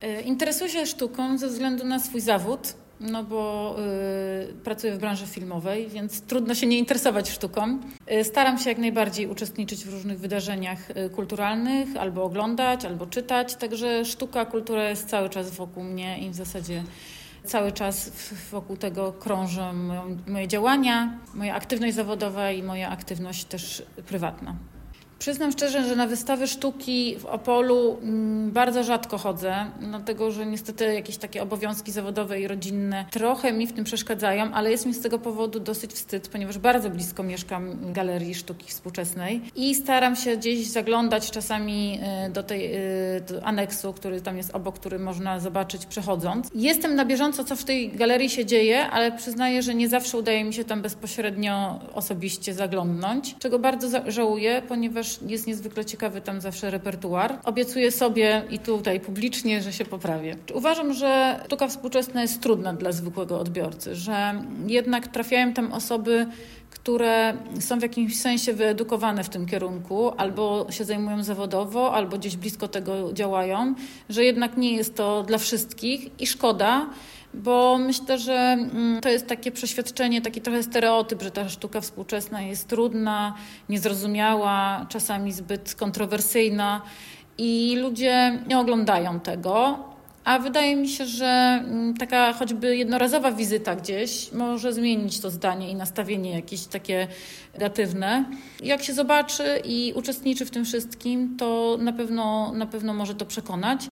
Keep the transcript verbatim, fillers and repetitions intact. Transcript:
Interesuję się sztuką ze względu na swój zawód, no bo y, pracuję w branży filmowej, więc trudno się nie interesować sztuką. Y, staram się jak najbardziej uczestniczyć w różnych wydarzeniach y, kulturalnych, albo oglądać, albo czytać, także sztuka, kultura jest cały czas wokół mnie i w zasadzie cały czas wokół tego krążą moje działania, moja aktywność zawodowa i moja aktywność też prywatna. Przyznam szczerze, że na wystawy sztuki w Opolu bardzo rzadko chodzę, dlatego że niestety jakieś takie obowiązki zawodowe i rodzinne trochę mi w tym przeszkadzają, ale jest mi z tego powodu dosyć wstyd, ponieważ bardzo blisko mieszkam Galerii Sztuki Współczesnej i staram się gdzieś zaglądać czasami do tej do aneksu, który tam jest obok, który można zobaczyć przechodząc. Jestem na bieżąco, co w tej galerii się dzieje, ale przyznaję, że nie zawsze udaje mi się tam bezpośrednio osobiście zaglądnąć, czego bardzo żałuję, ponieważ jest niezwykle ciekawy tam zawsze repertuar. Obiecuję sobie i tutaj publicznie, że się poprawię. Uważam, że sztuka współczesna jest trudna dla zwykłego odbiorcy, że jednak trafiają tam osoby, które są w jakimś sensie wyedukowane w tym kierunku, albo się zajmują zawodowo, albo gdzieś blisko tego działają, że jednak nie jest to dla wszystkich i szkoda, bo myślę, że to jest takie przeświadczenie, taki trochę stereotyp, że ta sztuka współczesna jest trudna, niezrozumiała, czasami zbyt kontrowersyjna i ludzie nie oglądają tego. A wydaje mi się, że taka choćby jednorazowa wizyta gdzieś może zmienić to zdanie i nastawienie jakieś takie negatywne. Jak się zobaczy i uczestniczy w tym wszystkim, to na pewno, na pewno może to przekonać.